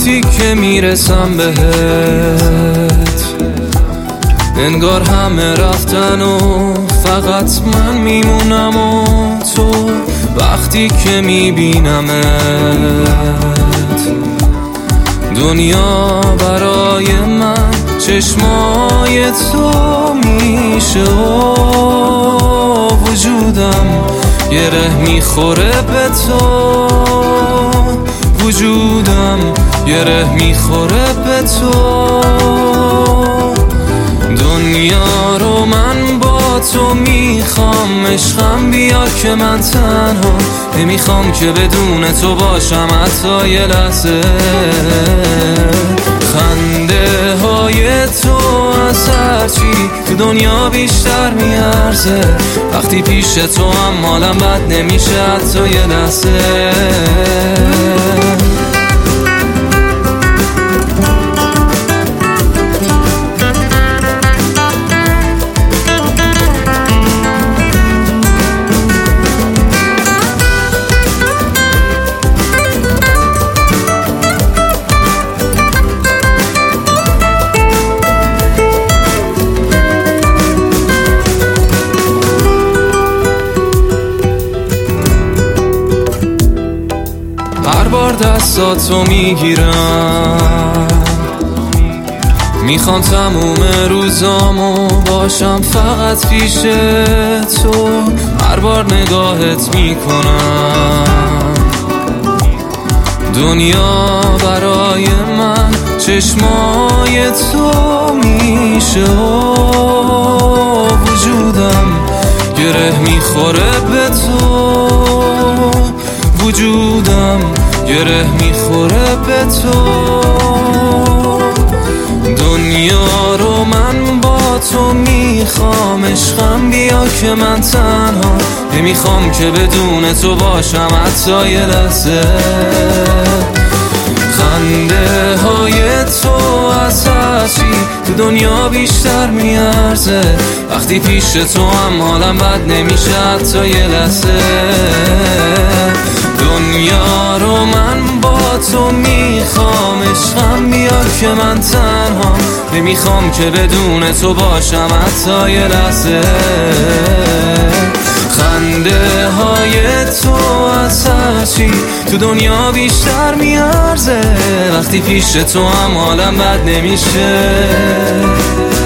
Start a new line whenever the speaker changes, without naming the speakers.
وقتی که میرسم بهت انگار همه رفتن و فقط من میمونم و تو وقتی که میبینمت دنیا برای من چشمای تو میشه و وجودم گره میخوره به تو وجودم گره میخوره به تو دنیا رو من با تو میخوام عشقم بیا که من تنها نمیخوام که بدون تو باشم حتی یه لحظه خنده های تو از هرچی تو دنیا بیشتر میارزه وقتی پیش تو هم حالم بد نمیشه حتی یه لحظه هر بار دستاتو میگیرم میخوام تموم روزامو باشم فقط پیش تو هر بار نگاهت میکنم دنیا برای من چشمای تو میشه و وجودم گره میخوره به تو وجودم گره میخوره به تو دنیا رو من با تو میخوام عشقم بیا که من تنها نمیخوام که بدون تو باشم حتی یه لحظه خنده های تو از هرچی تو دنیا بیشتر میارزه وقتی پیش تو هم حالم بد نمیشه حتی یه لحظه دنیا رو من با تو میخوام عشقم بیا که من تنها نمیخوام که بدون تو باشم حتی یه لحظه خنده های تو از هرچی تو دنیا بیشتر میارزه وقتی پیش تو هم حالم بد نمیشه